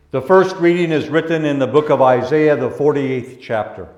The first reading is written in the book of Isaiah, the 48th chapter.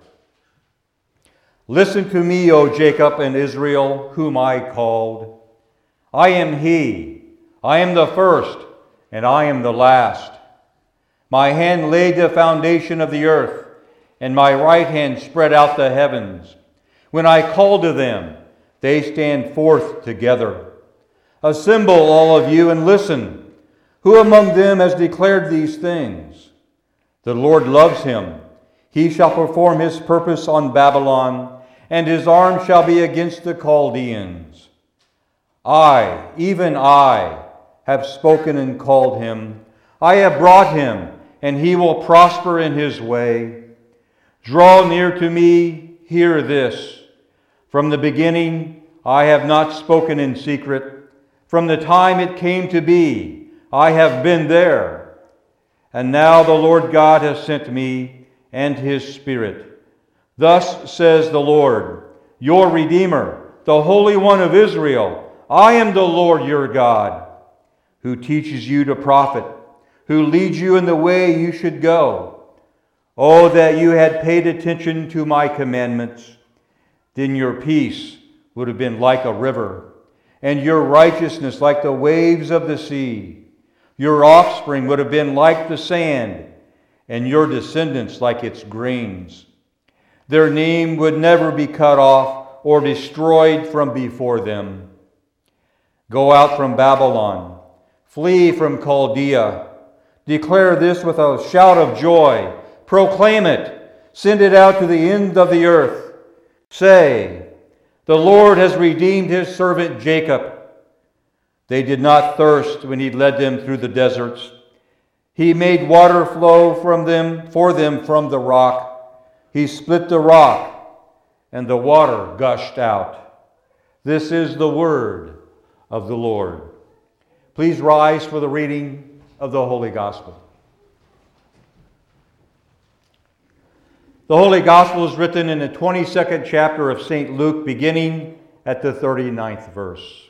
Listen to me, O Jacob and Israel, whom I called. I am he. I am the first, and I am the last. My hand laid the foundation of the earth, and my right hand spread out the heavens. When I call to them, they stand forth together. Assemble, all of you, and listen. Who among them has declared these things? The Lord loves him. He shall perform his purpose on Babylon, and his arm shall be against the Chaldeans. I, even I, have spoken and called him. I have brought him, and he will prosper in his way. Draw near to me, hear this. From the beginning I have not spoken in secret. From the time it came to be, I have been there. And now the Lord God has sent me and his Spirit. Thus says the Lord, your Redeemer, the Holy One of Israel. I am the Lord your God, who teaches you to profit, who leads you in the way you should go. Oh, that you had paid attention to my commandments. Then your peace would have been like a river, and your righteousness like the waves of the sea. Your offspring would have been like the sand, and your descendants like its grains. Their name would never be cut off or destroyed from before them. Go out from Babylon, flee from Chaldea. Declare this with a shout of joy. Proclaim it. Send it out to the end of the earth. Say, the Lord has redeemed his servant Jacob. They did not thirst when he led them through the deserts. He made water flow for them from the rock. He split the rock, and the water gushed out. This is the word of the Lord. Please rise for the reading of the Holy Gospel. The Holy Gospel is written in the 22nd chapter of St. Luke, beginning at the 39th verse.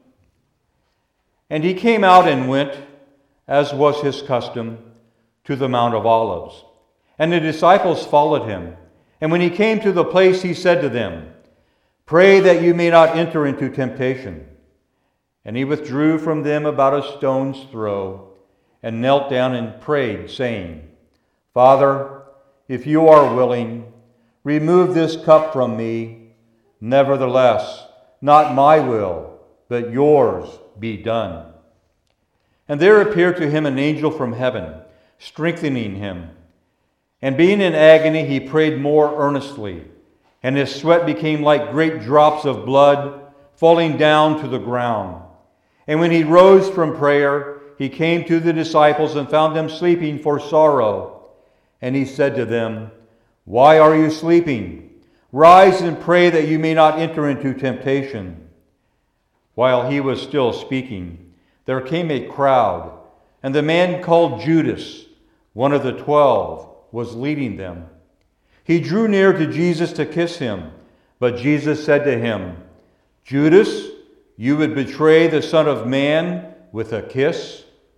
And he came out and went, as was his custom, to the Mount of Olives. And the disciples followed him. And when he came to the place, he said to them, Pray that you may not enter into temptation. And he withdrew from them about a stone's throw, and knelt down and prayed, saying, Father, if you are willing, remove this cup from me. Nevertheless, not my will, but yours be done. And there appeared to him an angel from heaven, strengthening him. And being in agony, he prayed more earnestly, and his sweat became like great drops of blood falling down to the ground. And when he rose from prayer, he came to the disciples and found them sleeping for sorrow. And he said to them, Why are you sleeping? Rise and pray that you may not enter into temptation. While he was still speaking, there came a crowd, and the man called Judas, one of the 12, was leading them. He drew near to Jesus to kiss him, but Jesus said to him, Judas, you would betray the Son of Man with a kiss?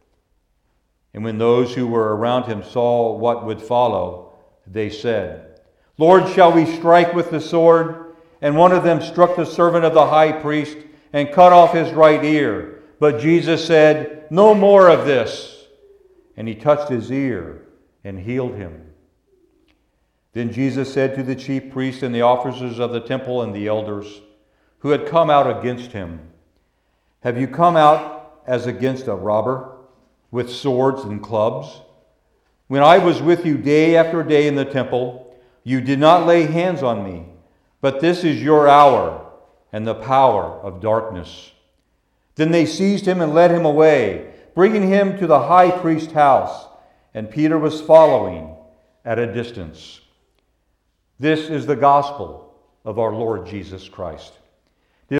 And when those who were around him saw what would follow, they said, Lord, shall we strike with the sword? And one of them struck the servant of the high priest and cut off his right ear. But Jesus said, No more of this. And he touched his ear and healed him. Then Jesus said to the chief priests and the officers of the temple and the elders who had come out against him, Have you come out as against a robber with swords and clubs? When I was with you day after day in the temple, you did not lay hands on me, but this is your hour and the power of darkness. Then they seized him and led him away, bringing him to the high priest's house, and Peter was following at a distance. This is the gospel of our Lord Jesus Christ.